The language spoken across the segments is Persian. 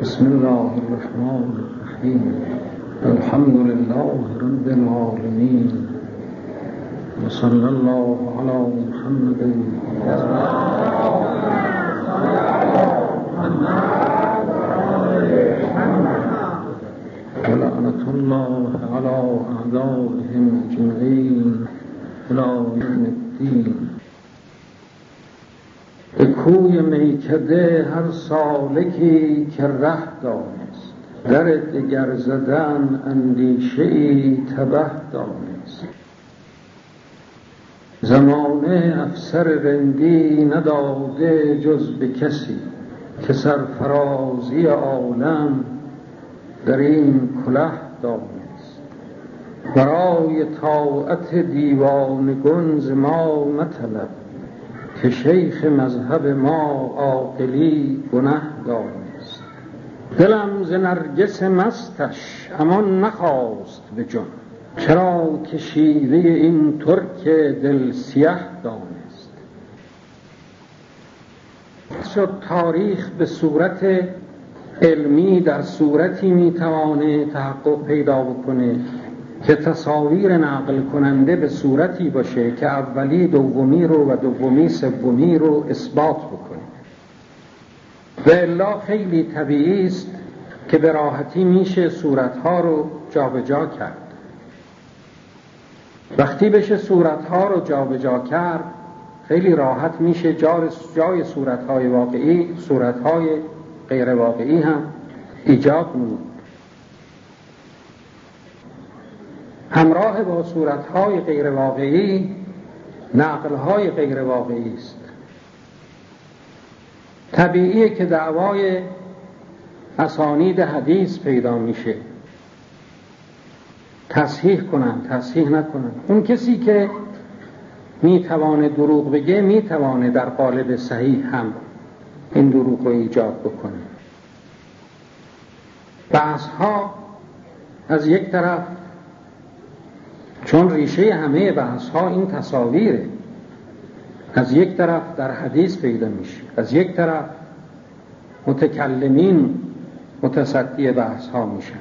بسم الله الرحمن الرحیم. الحمد لله رب العالمین و صلی الله علی محمد و لعنة الله علی اعدائهم اجمعین الی یوم الدین. به کوی میکده هر سالکی که ره دانست، در دگر زدن اندیشه‌ای تبه دانست. زمانه افسر رندی نداده جز به کسی، که سرفرازی عالم در این کله دانست. برای طاعت دیوانگان ز ما مطلب، که شیخ مذهب ما عاقلی گنه دانست. دلم ز نرگس مستش امان نخواست به جان، چرا که شیوه این ترک دل سیه دانست. شد تاریخ به صورت علمی در صورتی میتوانه تحقق پیدا بکنه که تصاویر نقل کننده به صورتی باشه که اولی دومی رو و دومی سومی رو اثبات بکنه. و الا خیلی طبیعی است که به راحتی میشه صورتها رو جابجا کرد. وقتی بشه صورتها رو جابجا کرد، خیلی راحت میشه جای صورتهای واقعی صورتهای غیر واقعی هم ایجاد نمود. همراه با صورتهای غیر واقعی نقلهای غیر واقعی است. طبیعیه که دعوای اسانید حدیث پیدا میشه، تصحیح کنن تصحیح نکنن. اون کسی که میتوانه دروغ بگه میتوانه در قالب صحیح هم این دروغ رو ایجاد بکنه. بحث‌ها از یک طرف، چون ریشه همه بحث‌ها این تصاویره، از یک طرف در حدیث پیدا میشه، از یک طرف متکلمین متصدی بحث‌ها میشن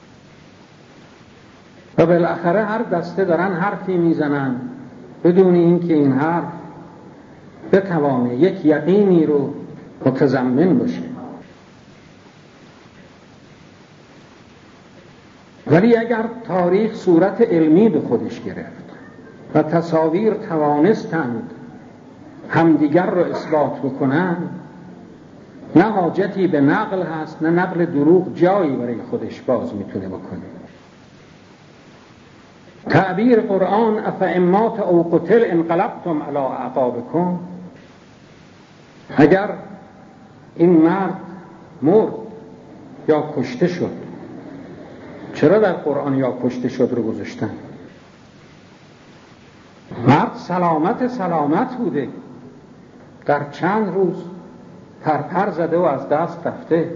و بالاخره هر دسته دارن حرفی میزنن بدون اینکه این حرف بتوانه یک یقینی رو متضمن باشه. ولی اگر تاریخ صورت علمی به خودش گرفت و تصاویر توانستند همدیگر رو اثبات بکنن، نه حاجتی به نقل هست، نه نقل دروغ جایی برای خودش باز میتونه بکنه. تعبیر قرآن افامات او قتل انقلبتم علی اعقابکم، اگر این مرد مرد یا کشته شد، چرا در قرآن یا کشته شد رو گذاشتن؟ مرد سلامت بوده، در چند روز پرپر زده و از دست رفته.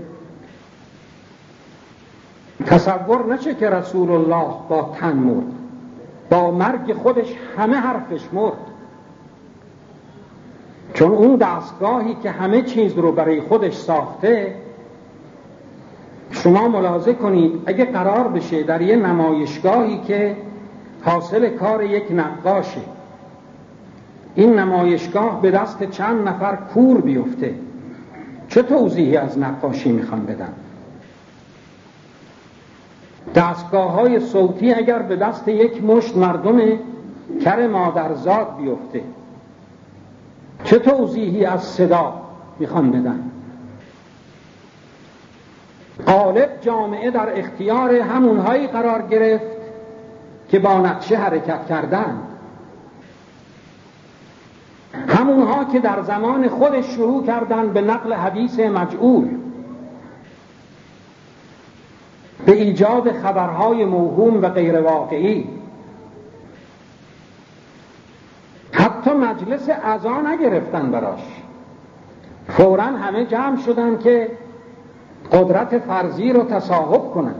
تصور نشه که رسول الله با تن مرد، با مرگ خودش همه حرفش مرد. چون اون دستگاهی که همه چیز رو برای خودش ساخته، شما ملاحظه کنید اگه قرار بشه در یه نمایشگاهی که حاصل کار یک نقاشه، این نمایشگاه به دست چند نفر کور بیفته، چه توضیحی از نقاشی میخوان بدن؟ دستگاه‌های صوتی اگر به دست یک مشت مردم کر مادرزاد بیفته، چه توضیحی از صدا میخوان بدن؟ غالب جامعه در اختیار همونهایی قرار گرفت که با نقشه حرکت کردن، همونها که در زمان خودش شروع کردن به نقل حدیث مجعول، به ایجاد خبرهای موهوم و غیر واقعی. حتی مجلس عزا نگرفتن براش، فوراً همه جمع شدن که قدرت فرضی رو تصاحب کنن.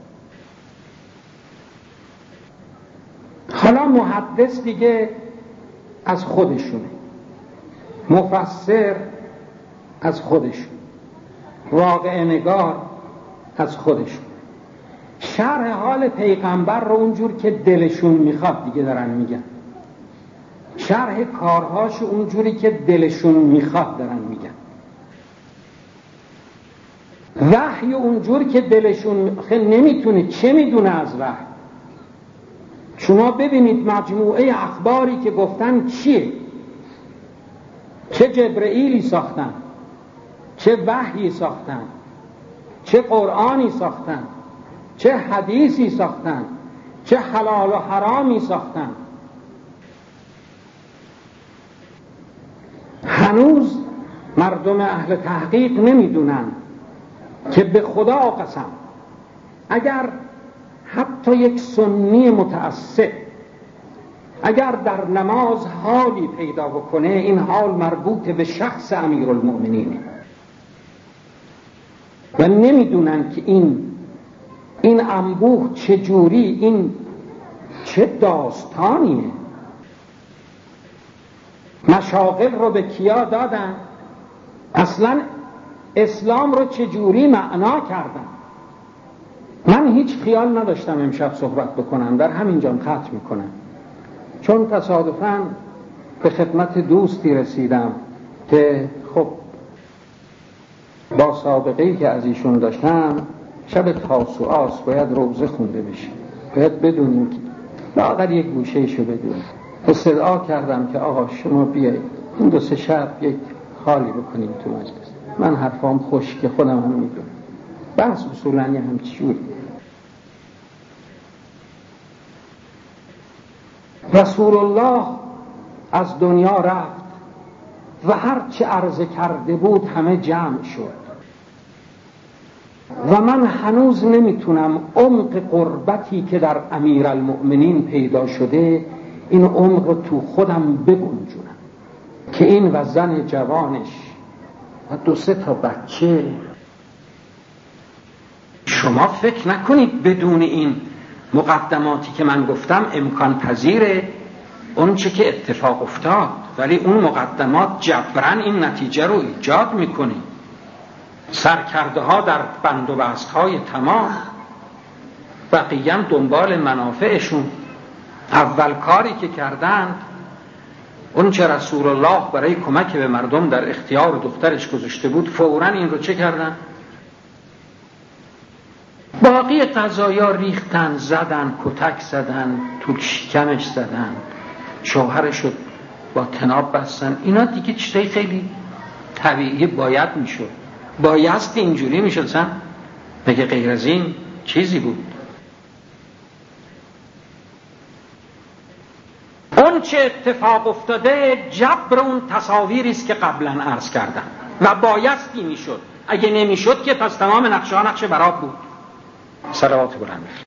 حالا محدث دیگه از خودشونه، مفسر از خودشون، واقع نگار از خودشون. شرح حال پیغمبر رو اونجور که دلشون میخواد دیگه دارن میگن، شرح کارهاش اونجوری که دلشون میخواد دارن میگن، وحی اونجور که دلشون نمیتونه. چه میدونه از وحی؟ شما ببینید مجموعه اخباری که گفتن چیه؟ چه جبرئیلی ساختن، چه وحیی ساختن، چه قرآنی ساختن، چه حدیثی ساختن، چه حلال و حرامی ساختن. هنوز مردم اهل تحقیق نمیدونن که به خدا قسم اگر حتی یک سنی متعصب اگر در نماز حالی پیدا بکنه، این حال مربوط به شخص امیرالمؤمنینه و نمیدونن که این انبوه چجوری، این چه داستانیه. مشاغل رو به کیا دادن؟ اصلا اسلام رو چجوری معنا کردن؟ من هیچ خیال نداشتم امشب صحبت بکنم، در همین جا ختم میکنم، چون تصادفاً به خدمت دوستی رسیدم که خب با سابقه‌ای که از ایشون داشتم شب تاسوعاست، باید روزه خونده بشه، باید بدونیم که لااقل یک گوشه‌ایشو بدونیم. استدعا کردم که آقا شما بیایید این 2-3 شب یک حالی بکنیم تو مجلس. من حرفام خوش که خودم هم میدونم، بحث اصولاً همچجوری. رسول الله از دنیا رفت و هر چه عرضه کرده بود همه جمع شد و من هنوز نمیتونم عمق قربتی که در امیرالمؤمنین پیدا شده این عمق رو تو خودم بگنجونم که این و زن جوانش و 2-3 تا بچه. شما فکر نکنید بدون این مقدماتی که من گفتم امکان پذیره اون چه که اتفاق افتاد، ولی اون مقدمات جبران این نتیجه رو ایجاد میکنه. سرکرده ها در بند و بست های تمام، بقیه دنبال منافعشون. اول کاری که کردند اون چه رسول الله برای کمک به مردم در اختیار دخترش گذاشته بود، فوراً این رو چه کردن؟ باقی قضایا ریختن، زدن، کتک زدن، تو شکمش زدن، شوهرشو با طناب بستن. اینا دیگه چیزای خیلی طبیعی باید میشد، بایستی اینجوری میشد. سن مگه غیر از این چیزی بود؟ اون چه اتفاق افتاده جبر اون تصاویری است که قبلا عرض کردم و بایستی میشد. اگه نمیشد که پس تمام نقشه ها نقشه براب بود. صلوات بلند.